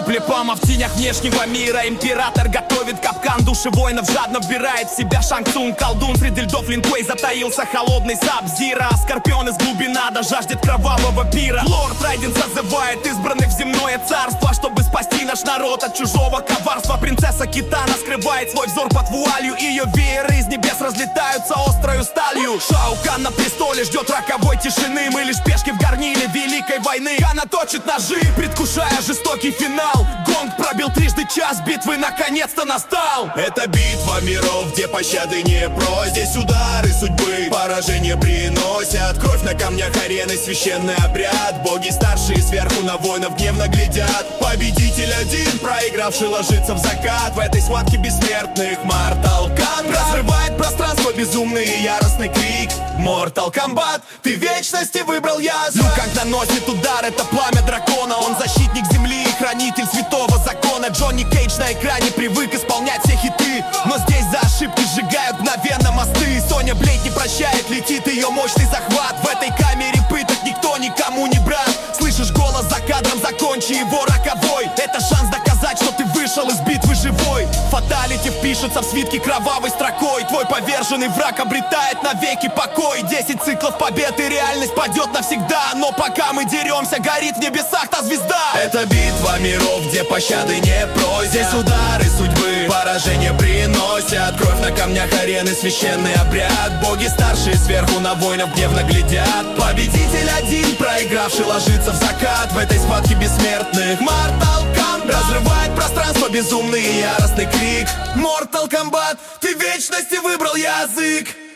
Плепама в тенях внешнего мира. Император готовит капкан, души воинов жадно вбирает в себя Шанг Цунг. Колдун среди льдов Линквей затаился, холодный Саб-Зиро. Скорпион из глубина да жаждет кровавого пира. Лорд Райден созывает избранных в земное царство, чтобы спасти наш народ от чужого коварства. Принцесса Китана скрывает свой взор под вуалью. Ее вееры из небес разлетаются острою сталью. Шао Кан на престоле ждет роковой тишины. Мы лишь пешки в горниле великой войны. Она точит ножи, предвкушая жестокий финал. Гонг пробил трижды час, битвы наконец-то настал. Это битва миров, где пощады не про. Здесь удары судьбы, поражение приносят. Кровь на камнях арены, священный обряд. Боги старшие сверху на воинов гневно глядят. Победитель один, проигравший ложится в закат. В этой схватке бессмертных Mortal Kombat разрывает пространство безумный и яростный крик. Mortal Kombat, ты вечности выбрал язык. Лю Канг наносит удар, это пламя дракона. Он защитник земли и хранитель святого закона. Джонни Кейдж на экране привык исполнять все хиты, но здесь за ошибки сжигают мгновенно мосты. Соня Блейд не прощает, летит ее мощный захват. В этой камере пыток никто никому не брат. Слышишь голос за кадром, закончи его роковой. Это шанс доказать, что ты вышел из битвы живой. Фаталити впишется в свитки кровавой строкой. Твой поверженный враг обретает навеки покой. 10 циклов побед и реальность падет навсегда. Но пока мы деремся, горит в небесах та звезда. Это битва миров, где пощады не просят. Здесь удары судьбы, поражение приносят. Кровь на камнях арены, священный обряд. Боги старшие сверху на воинов гневно глядят. Победитель один, проигравший ложится в закат. В этой схватке бессмертных Mortal Kombat разрывает пространство безумный и яростный крик. Mortal Kombat, ты вечности выбрал язык.